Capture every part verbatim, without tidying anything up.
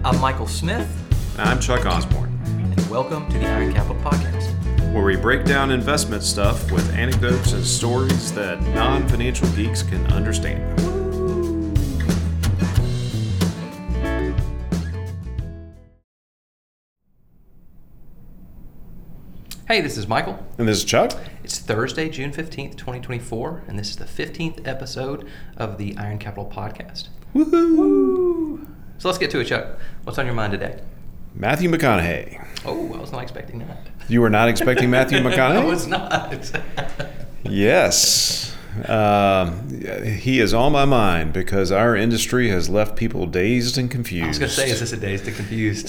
I'm Michael Smith. And I'm Chuck Osborne. And welcome to the Iron Capital Podcast, where we break down investment stuff with anecdotes and stories that non-financial geeks can understand. Hey, this is Michael. And this is Chuck. It's Thursday, June fifteenth, twenty twenty-four, and this is the fifteenth episode of the Iron Capital Podcast. Woohoo! Woo! So let's get to it, Chuck. What's on your mind today? Matthew McConaughey. Oh, I was not expecting that. You were not expecting Matthew McConaughey? I was not. Yes. Um, he is on my mind because our industry has left people dazed and confused. I was going to say, is this a dazed and confused?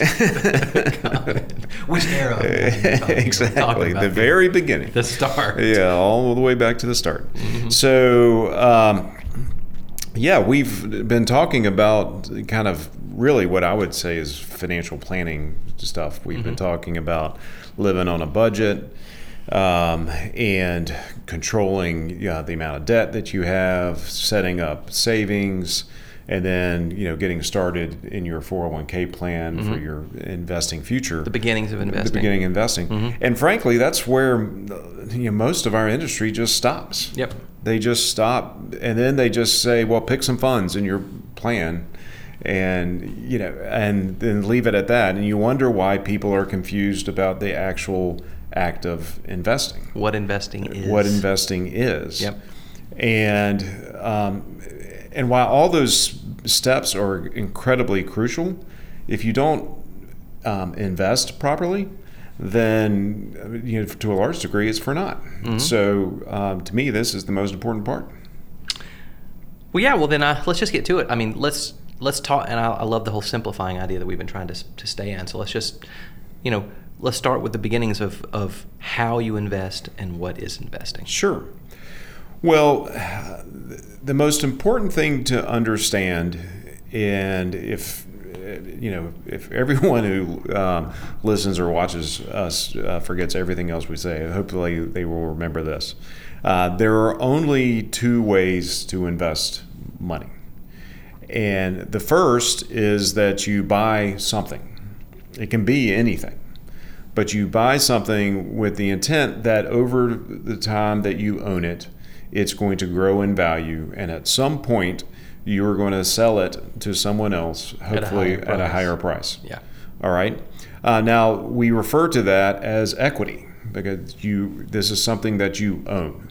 Which era? Exactly. The very beginning. The start. Yeah, all the way back to the start. Mm-hmm. So, um, yeah, we've been talking about kind of really what I would say is financial planning stuff. We've mm-hmm. been talking about living on a budget, um, and controlling you know, the amount of debt that you have, setting up savings, and then you know getting started in your four oh one k plan mm-hmm. for your investing future. The beginnings of investing. The beginning of investing. Mm-hmm. And frankly, that's where you know, most of our industry just stops. Yep. They just stop, and then they just say, well, pick some funds in your plan, and you know, and then leave it at that. And you wonder why people are confused about the actual act of investing. What investing is. What investing is. Yep. And um, and while all those steps are incredibly crucial, if you don't um, invest properly, then you know, to a large degree, it's for naught. Mm-hmm. So um, to me, this is the most important part. Well, yeah. Well, then uh, let's just get to it. I mean, let's let's talk. And I, I love the whole simplifying idea that we've been trying to to stay in. So let's just, you know, let's start with the beginnings of of how you invest and what is investing. Sure. Well, the most important thing to understand, and if you know, if everyone who um, listens or watches us uh, forgets everything else we say, hopefully they will remember this. Uh, there are only two ways to invest money. And the first is that you buy something. It can be anything. But you buy something with the intent that over the time that you own it, it's going to grow in value. And at some point, you're going to sell it to someone else, hopefully at a higher price. At a higher price. Yeah. All right. Uh, now, we refer to that as equity because you this is something that you own.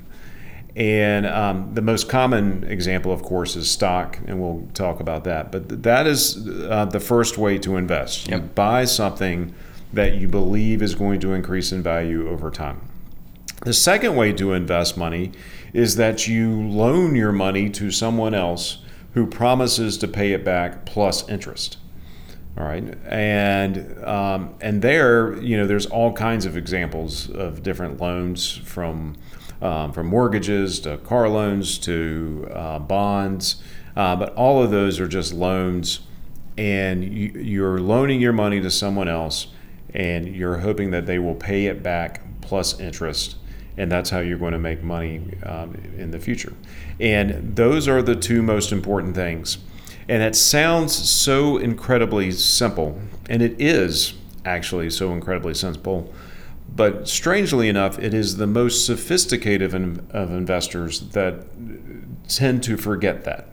And um, the most common example, of course, is stock, and we'll talk about that. But that is uh, the first way to invest. Yep. You buy something that you believe is going to increase in value over time. The second way to invest money is that you loan your money to someone else who promises to pay it back plus interest. All right, and um, and there, you know, there's all kinds of examples of different loans, from um, from mortgages to car loans to uh, bonds, uh, but all of those are just loans, and you, you're loaning your money to someone else, and you're hoping that they will pay it back plus interest. And that's how you're going to make money um, in the future. And those are the two most important things. And it sounds so incredibly simple, and it is actually so incredibly simple. But strangely enough, it is the most sophisticated of, of investors that tend to forget that.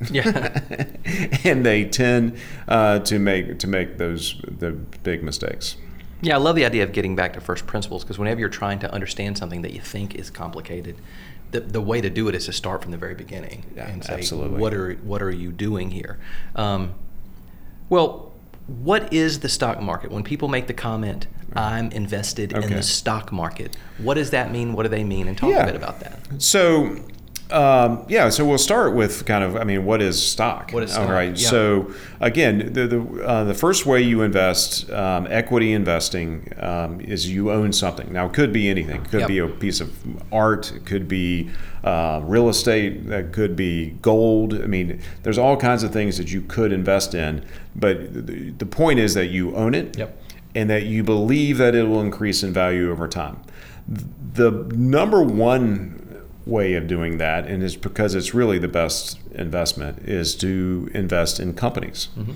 Yeah. And they tend uh, to make to make those the big mistakes. Yeah, I love the idea of getting back to first principles, because whenever you're trying to understand something that you think is complicated, the the way to do it is to start from the very beginning yeah, and say, absolutely. what are what are you doing here? Um, well, what is the stock market? When people make the comment, I'm invested okay. in the stock market, what does that mean? What do they mean? And talk yeah. a bit about that. So, um, yeah, so we'll start with kind of, I mean, what is stock? What is stock? All right. Yeah. So, again, the the, uh, the first way you invest, um, equity investing, um, is you own something. Now, it could be anything. It could yep. be a piece of art. It could be uh, real estate. That could be gold. I mean, there's all kinds of things that you could invest in. But the, the point is that you own it. Yep. And that you believe that it will increase in value over time. The number one way of doing that, and it's because it's really the best investment, is to invest in companies. Mm-hmm.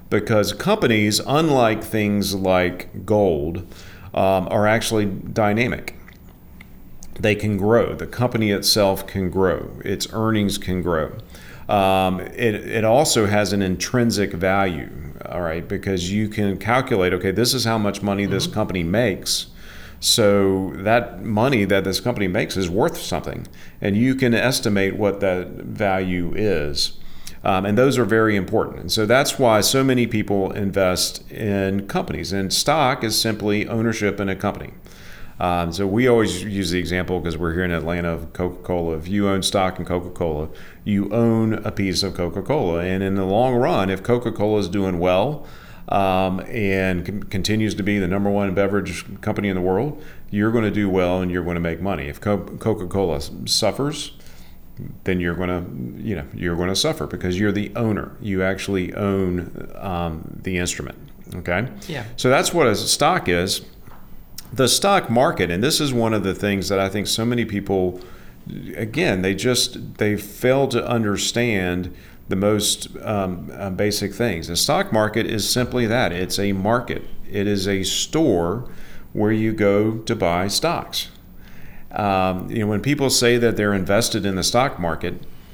because companies, unlike things like gold, um, are actually dynamic. They can grow. The company itself can grow. Its earnings can grow. Um, it, it also has an intrinsic value, all right, because you can calculate, okay, this is how much money mm-hmm. this company makes. So that money that this company makes is worth something, and you can estimate what that value is. Um, and those are very important. And so that's why so many people invest in companies. And stock is simply ownership in a company. Um, so we always use the example, because we're here in Atlanta, of Coca-Cola. If you own stock in Coca-Cola, you own a piece of Coca-Cola. And in the long run, if Coca-Cola is doing well um, and c- continues to be the number one beverage company in the world, you're going to do well and you're going to make money. If Co- Coca-Cola suffers, then you're going to, you know, you're going to suffer, because you're the owner. You actually own um, the instrument. Okay. Yeah. So that's what a stock is. The stock market, and this is one of the things that I think so many people, again, they just, they fail to understand the most um, uh, basic things. The stock market is simply that. It's a market. It is a store where you go to buy stocks. Um, you know, when people say that they're invested in the stock market,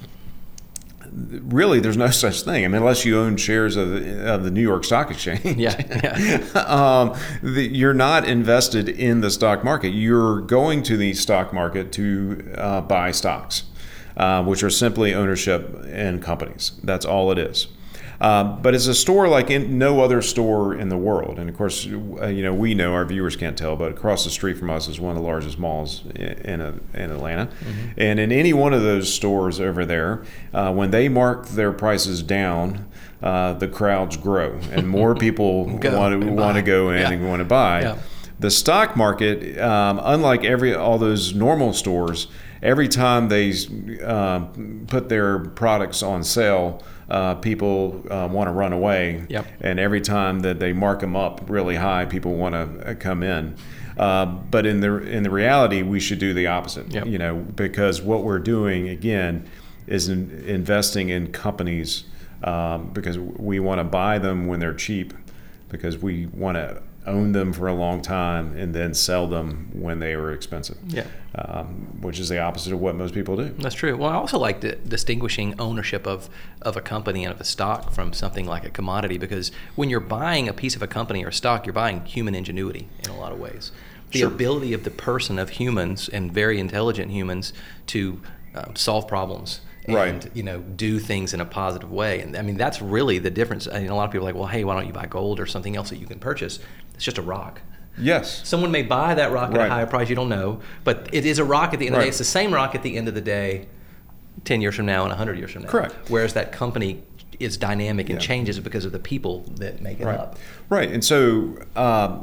really, there's no such thing. I mean, unless you own shares of the, of the New York Stock Exchange. Yeah, yeah. um, the, you're not invested in the stock market. You're going to the stock market to uh, buy stocks, uh, which are simply ownership in companies. That's all it is. Um, but it's a store like in no other store in the world. And of course, uh, you know, we know, our viewers can't tell, but across the street from us is one of the largest malls in, in, in Atlanta. Mm-hmm. And in any one of those stores over there, uh, when they mark their prices down, uh, the crowds grow and more people want to want to go in yeah. and want to buy. Yeah. The stock market, um, unlike every all those normal stores, every time they uh, put their products on sale, uh, people uh, want to run away. Yep. And every time that they mark them up really high, people want to come in. Uh, but in the in the reality, we should do the opposite. Yep. You know, because what we're doing again is in, investing in companies um, because we want to buy them when they're cheap, because we want to own them for a long time and then sell them when they were expensive. Yeah. Um, which is the opposite of what most people do. That's true. Well, I also like the, distinguishing ownership of, of a company and of a stock from something like a commodity, because when you're buying a piece of a company or stock, you're buying human ingenuity in a lot of ways. The Sure. ability of the person, of humans, and very intelligent humans, to um, solve problems. And, Right. you know, do things in a positive way. And I mean, that's really the difference. I mean, a lot of people are like, well, hey, why don't you buy gold or something else that you can purchase? It's just a rock. Yes. Someone may buy that rock at Right. a higher price, you don't know, but it is a rock at the end of the Right. day. It's the same rock at the end of the day, ten years from now and one hundred years from now. Correct. Whereas that company is dynamic and Yeah. changes because of the people that make it Right. up. Right. And so, um,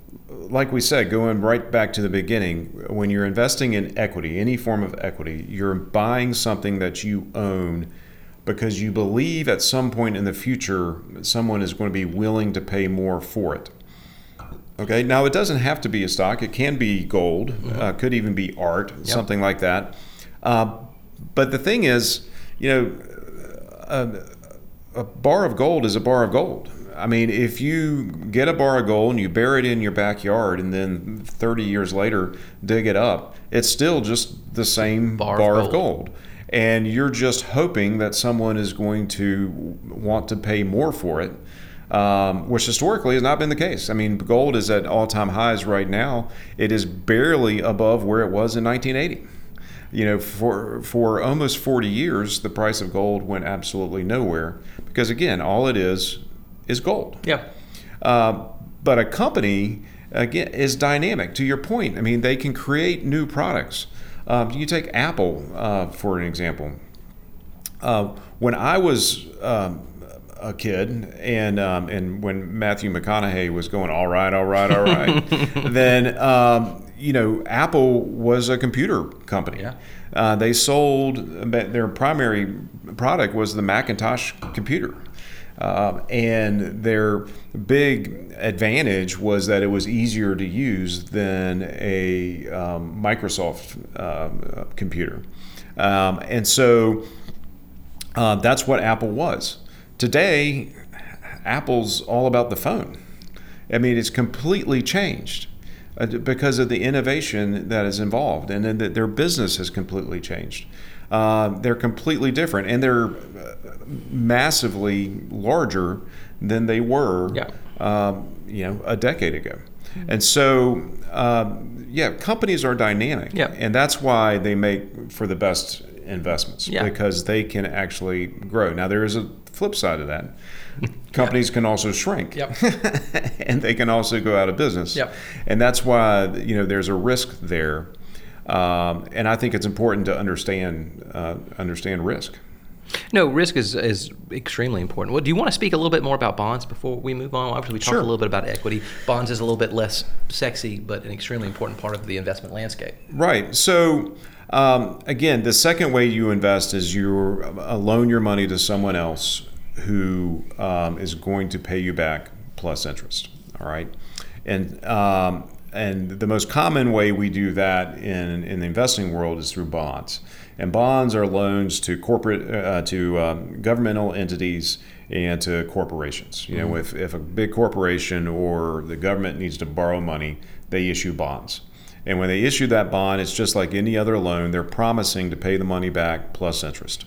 like we said, going right back to the beginning, when you're investing in equity, any form of equity, you're buying something that you own because you believe at some point in the future someone is going to be willing to pay more for it. Okay. Now, it doesn't have to be a stock. It can be gold. Mm-hmm. Uh, could even be art, yep. something like that. Uh, but the thing is, you know, a, a bar of gold is a bar of gold. I mean, if you get a bar of gold and you bury it in your backyard and then thirty years later dig it up, it's still just the same bar, bar of, gold. of gold. And you're just hoping that someone is going to want to pay more for it, um, which historically has not been the case. I mean, gold is at all-time highs right now. It is barely above where it was in nineteen eighty. You know, for for almost forty years, the price of gold went absolutely nowhere because, again, all it is is gold. Yeah. Uh, but a company, again, is dynamic. To your point, I mean, they can create new products. Um, you take Apple, uh, for an example. Uh, when I was um, a kid and um, and when Matthew McConaughey was going, all right, all right, all right, then, um, you know, Apple was a computer company. Yeah. Uh, they sold, their primary product was the Macintosh computer. Uh, and their big advantage was that it was easier to use than a um, Microsoft uh, computer. Um, and so uh, that's what Apple was. Today, Apple's all about the phone. I mean, it's completely changed uh, because of the innovation that is involved, and then that their business has completely changed. Uh, they're completely different, and they're massively larger than they were, yeah. um, you know, a decade ago. And so, um, yeah, companies are dynamic, yeah. and that's why they make for the best investments, yeah. because they can actually grow. Now, there is a flip side of that. Companies yeah. can also shrink, yep. and they can also go out of business. Yep. And that's why, you know, there's a risk there. Um, and I think it's important to understand uh, understand risk. No, risk is, is extremely important. Well, do you want to speak a little bit more about bonds before we move on? Obviously, we talked sure. a little bit about equity. Bonds is a little bit less sexy, but an extremely important part of the investment landscape. Right. So, um, again, the second way you invest is you uh, loan your money to someone else who um, is going to pay you back plus interest. All right. And um, and the most common way we do that in, in the investing world is through bonds. And bonds are loans to corporate, uh, to um, governmental entities and to corporations. You know, mm-hmm. if, if a big corporation or the government needs to borrow money, they issue bonds. And when they issue that bond, it's just like any other loan. They're promising to pay the money back plus interest.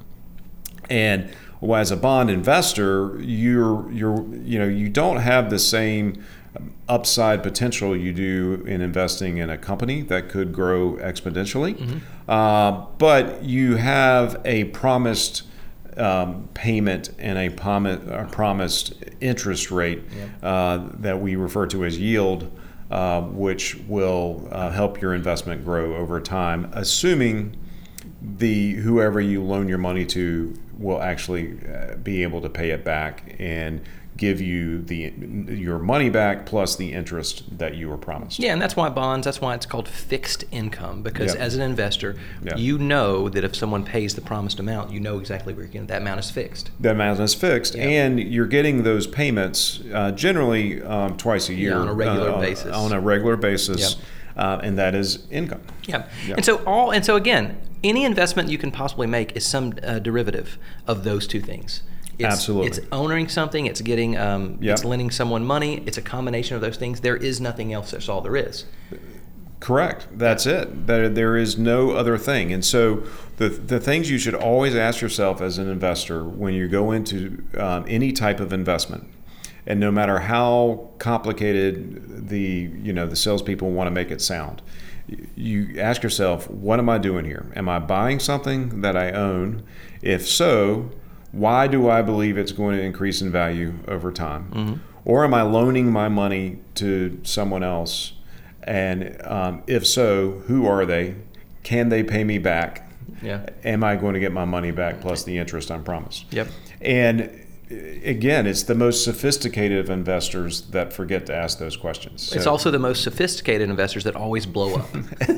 And well, as a bond investor, you're you're you know you don't have the same upside potential you do in investing in a company that could grow exponentially, mm-hmm. uh, but you have a promised um, payment and a, prom- a promised interest rate yeah. uh, that we refer to as yield, uh, which will uh, help your investment grow over time, assuming the whoever you loan your money to will actually uh, be able to pay it back and give you the your money back plus the interest that you were promised. Yeah, and that's why bonds, that's why it's called fixed income, because yep. as an investor, yep. you know that if someone pays the promised amount, you know exactly where you're getting that amount is fixed. That amount is fixed, yep. and you're getting those payments uh, generally um, twice a year. Yeah, on a regular uh, basis. On a regular basis, yep. uh, and that is income. Yeah, yep. and so all, and so again, any investment you can possibly make is some uh, derivative of those two things. It's, Absolutely. It's owning something, it's getting, um, yep. it's lending someone money, it's a combination of those things. There is nothing else, that's all there is. Correct. That's it. There, there is no other thing. And so the the things you should always ask yourself as an investor when you go into um, any type of investment, and no matter how complicated the you know the salespeople want to make it sound, you ask yourself, what am I doing here? Am I buying something that I own? If so, why do I believe it's going to increase in value over time? Mm-hmm. Or am I loaning my money to someone else? And um, if so, who are they? Can they pay me back? Yeah. Am I going to get my money back plus the interest I'm promised? Yep. And again, it's the most sophisticated of investors that forget to ask those questions. So, it's also the most sophisticated investors that always blow up.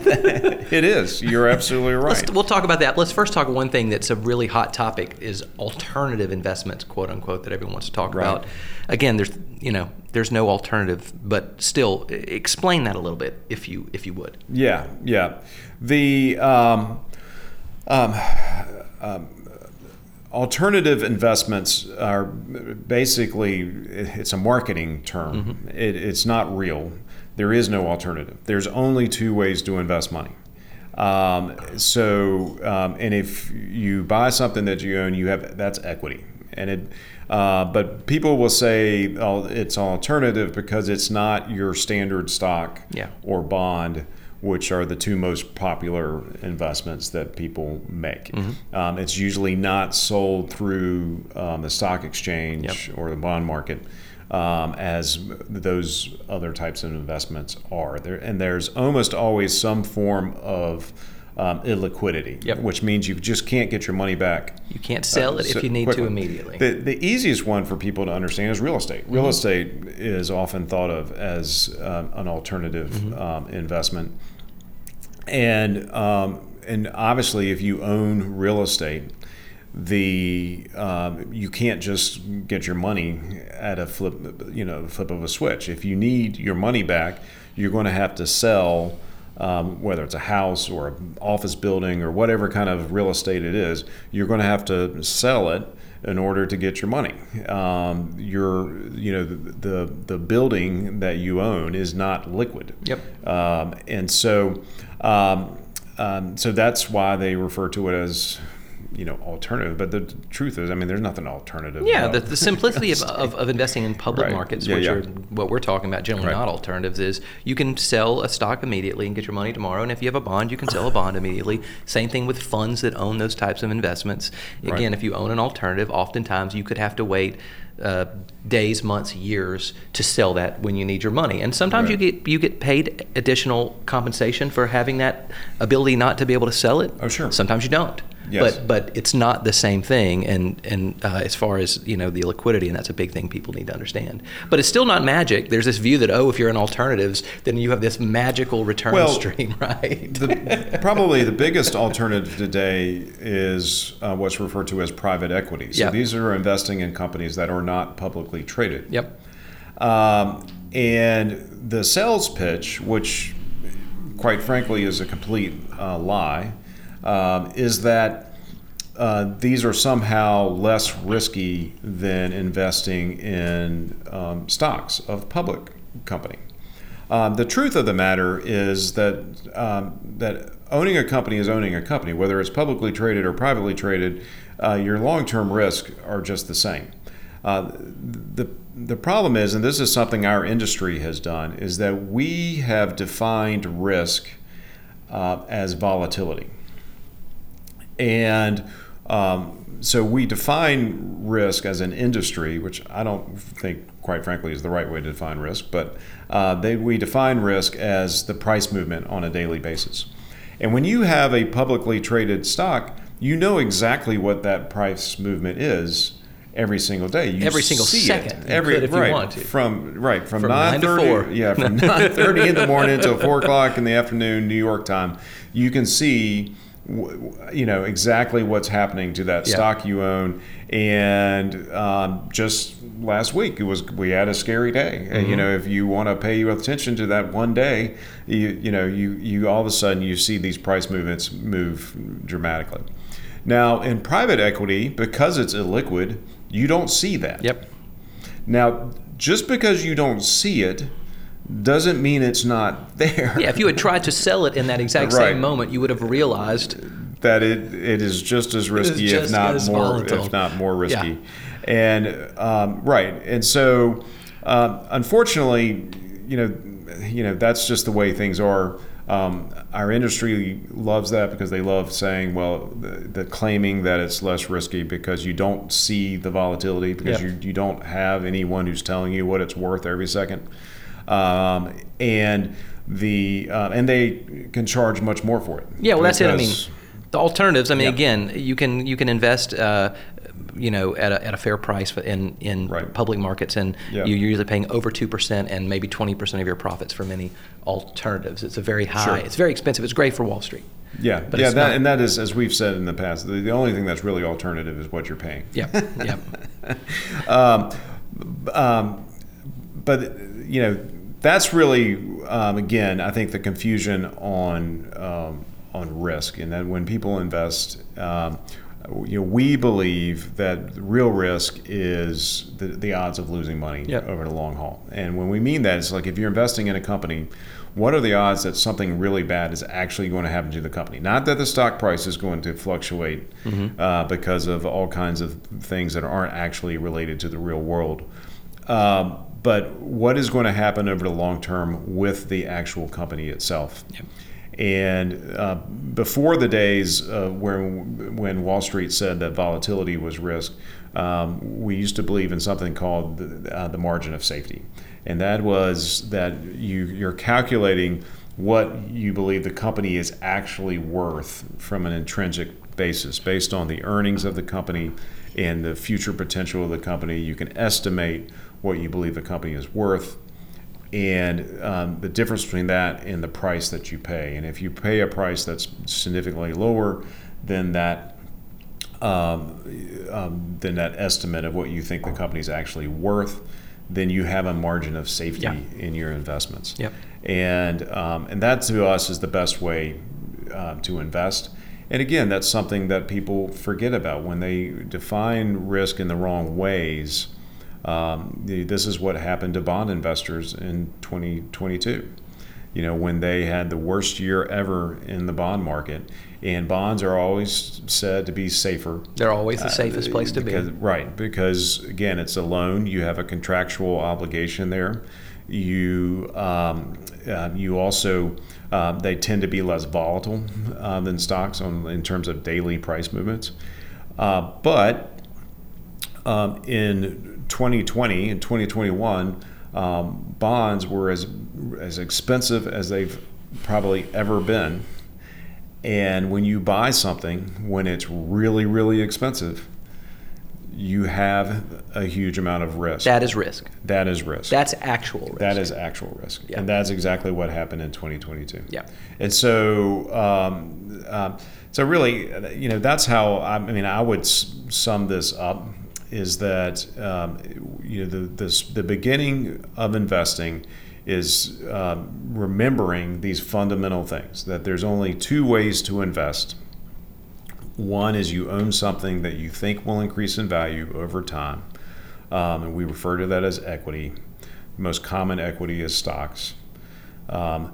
It is. You're absolutely right. Let's, we'll talk about that. Let's first talk one thing that's a really hot topic is alternative investments, quote unquote, that everyone wants to talk right. about. Again, there's you know there's no alternative, but still, explain that a little bit if you if you would. Yeah, yeah. The um, um, um, alternative investments are basically, it's a marketing term. Mm-hmm. It, it's not real. There is no alternative. There's only two ways to invest money. Um, so, um, and if you buy something that you own, you have that's equity. And it, uh, but people will say, oh, it's alternative because it's not your standard stock yeah. or bond, which are the two most popular investments that people make. Mm-hmm. Um, it's usually not sold through um, the stock exchange yep. or the bond market um, as those other types of investments are. There, and there's almost always some form of um, illiquidity, yep. which means you just can't get your money back. You can't sell uh, it so if you need quickly. to immediately. The, the easiest one for people to understand is real estate. Real mm-hmm. estate is often thought of as um, an alternative mm-hmm. um, investment. And um, and obviously, if you own real estate, the um, you can't just get your money at a flip, you know, flip of a switch. If you need your money back, you're going to have to sell, um, whether it's a house or an office building or whatever kind of real estate it is. You're going to have to sell it in order to get your money. Um, your, you know, the, the the building that you own is not liquid. Yep. Um, and so, um, um, so that's why they refer to it as, you know, alternative. But the truth is, I mean, there's nothing alternative. Yeah, about the, the simplicity of, of, of investing in public Right. markets, Yeah, which yeah. are what we're talking about, generally Right. not alternatives, is you can sell a stock immediately and get your money tomorrow. And if you have a bond, you can sell a bond immediately. Same thing with funds that own those types of investments. Again, Right. if you own an alternative, oftentimes you could have to wait uh, days, months, years to sell that when you need your money. And sometimes Right. you get you get paid additional compensation for having that ability not to be able to sell it. Oh, sure. Sometimes you don't. Yes. But but it's not the same thing, and and uh, as far as you know the liquidity, and that's a big thing people need to understand. But it's still not magic. There's this view that, oh, if you're in alternatives, then you have this magical return Well, stream, right? The, probably the biggest alternative today is uh, what's referred to as private equity. So Yeah. these are investing in companies that are not publicly traded. Yep. Um, and the sales pitch, which quite frankly is a complete uh, lie, um, is that uh, these are somehow less risky than investing in um, stocks of public company. Um, the truth of the matter is that um, that owning a company is owning a company, whether it's publicly traded or privately traded. Uh, your long-term risks are just the same. Uh, the the problem is, and this is something our industry has done, is that we have defined risk uh, as volatility, and um, so we define risk as an industry, which I don't think, quite frankly, is the right way to define risk, but uh, they, we define risk as the price movement on a daily basis. And when you have a publicly traded stock, you know exactly what that price movement is every single day. You Every single see second. It. You Every could if you right, want to. From right from, From nine nine to thirty, four. yeah, from nine thirty in the morning until four o'clock in the afternoon, New York time. You can see, you know, exactly what's happening to that Yeah. stock you own. And um, just last week, it was we had a scary day. And, you know, if you want to pay attention to that one day, you you know, you you all of a sudden you see these price movements move dramatically. Now, in private equity, because it's illiquid, you don't see that. Yep. Now, just because you don't see it doesn't mean it's not there. Yeah, if you had tried to sell it in that exact Right. same moment, you would have realized. that it, it is just as risky, if just not as more, volatile. if not more risky. And um, right, and so um, unfortunately, you know, you know that's just the way things are. Um, our industry loves that because they love saying, well, the, the claiming that it's less risky because you don't see the volatility, because Yep. you you don't have anyone who's telling you what it's worth every second, um, and the uh, and they can charge much more for it. Yeah, well, that's it. I mean, because- the alternatives. I mean, Yeah. again, you can you can invest, uh, you know, at a, at a fair price in in Right. public markets, and Yeah. you're usually paying over two percent and maybe twenty percent of your profits for many alternatives. It's a very high. Sure. It's very expensive. It's great for Wall Street. Yeah, But yeah, it's that, not- and that is, as we've said in the past, the, the only thing that's really alternative is what you're paying. Yep. Yep. um, um, but you know, that's really um, again, I think the confusion on um, on risk, and that when people invest, um, you know, we believe that the real risk is the, the odds of losing money Yep. over the long haul. And when we mean that, it's like if you're investing in a company, what are the odds that something really bad is actually going to happen to the company? Not that the stock price is going to fluctuate Mm-hmm. uh, because of all kinds of things that aren't actually related to the real world. Um, but what is going to happen over the long term with the actual company itself? Yep. And uh, before the days uh, where when Wall Street said that volatility was risk, um, we used to believe in something called the, uh, the margin of safety, and that was that you you're calculating what you believe the company is actually worth from an intrinsic basis, based on the earnings of the company and the future potential of the company. You can estimate what you believe the company is worth, and um, the difference between that and the price that you pay. And if you pay a price that's significantly lower than that, um, um, than that estimate of what you think the company is actually worth, then you have a margin of safety Yeah. in your investments. Yep. And um, and that to us is the best way uh, to invest. And again, that's something that people forget about when they define risk in the wrong ways. Um, the, this is what happened to bond investors in twenty twenty-two. You know, when they had the worst year ever in the bond market, and bonds are always said to be safer. They're always the safest uh, place to because, be. Right, because again, it's a loan. You have a contractual obligation there. You um, uh, you also uh, they tend to be less volatile uh, than stocks on in terms of daily price movements. Uh, but um, in twenty twenty and twenty twenty-one, um, bonds were as as expensive as they've probably ever been. And when you buy something when it's really, really expensive, you have a huge amount of risk. That is risk. That is risk. That's actual risk. That is actual risk. Yeah. And that's exactly what happened in twenty twenty-two. Yeah. And so, um, uh, so really, you know, that's how, I mean, I would s- sum this up, is that, um, you know, the, this, the beginning of investing is um, remembering these fundamental things, that there's only two ways to invest. One is you own something that you think will increase in value over time, um, and we refer to that as equity. The most common equity is stocks. Um,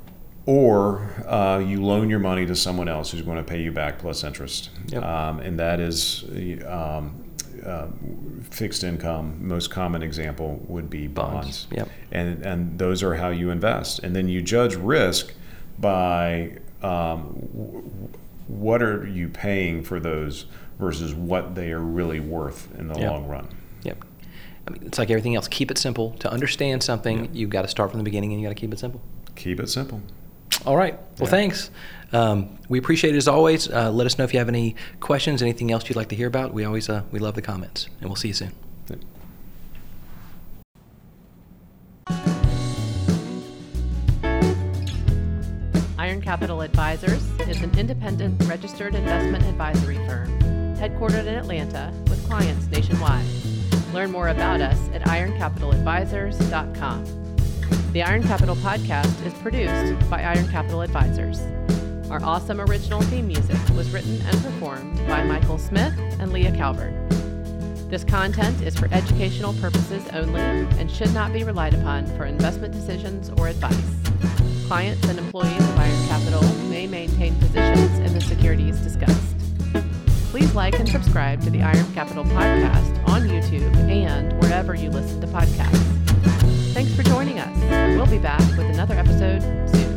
or uh, you loan your money to someone else who's going to pay you back plus interest. Yep. Um, and that is um, uh, fixed income. Most common example would be bonds. Bonds. Yep. And, and those are how you invest. And then you judge risk by um, w- what are you paying for those versus what they are really worth in the Yep. long run. Yep. I mean, it's like everything else. Keep it simple. To understand something, Yep. you've got to start from the beginning and you got to keep it simple. Keep it simple. All right. Well, Yeah. thanks. Um, we appreciate it as always. Uh, let us know if you have any questions, anything else you'd like to hear about. We always uh, we love the comments, and we'll see you soon. Iron Capital Advisors is an independent registered investment advisory firm headquartered in Atlanta with clients nationwide. Learn more about us at iron capital advisors dot com. The Iron Capital podcast is produced by Iron Capital Advisors. Our awesome original theme music was written and performed by Michael Smith and Leah Calvert. This content is for educational purposes only and should not be relied upon for investment decisions or advice. Clients and employees of Iron Capital may maintain positions in the securities discussed. Please like and subscribe to the Iron Capital podcast on YouTube and wherever you listen to podcasts. Thanks for joining us. We'll be back with another episode soon.